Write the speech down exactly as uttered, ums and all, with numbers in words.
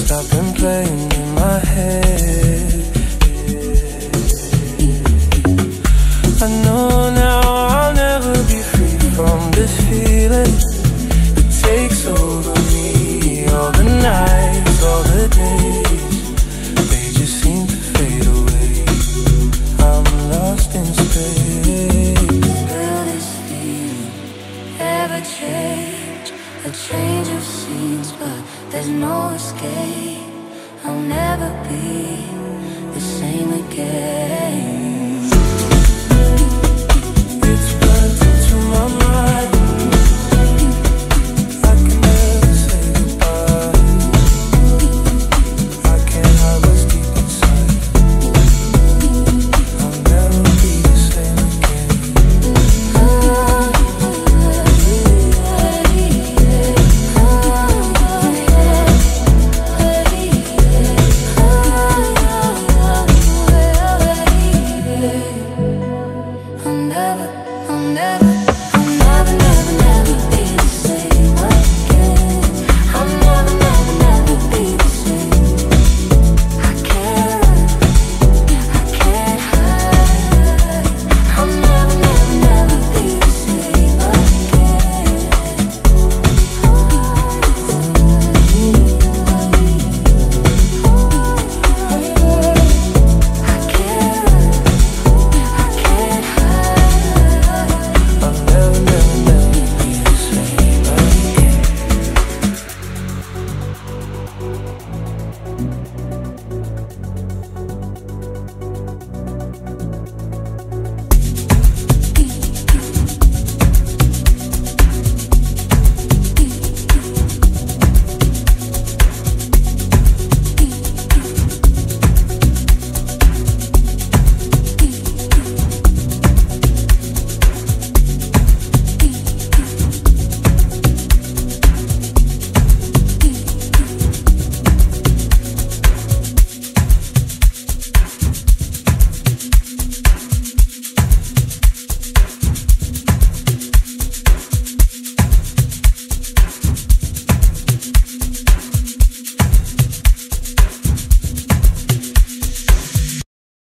I've been playing in my head. I know now I'll never be free from this feeling. It takes over me. All the nights, all the days, they just seem to fade away. I'm lost in space. Will this feeling ever change? A change of scenes, but there's no escape. I'll never be the same again.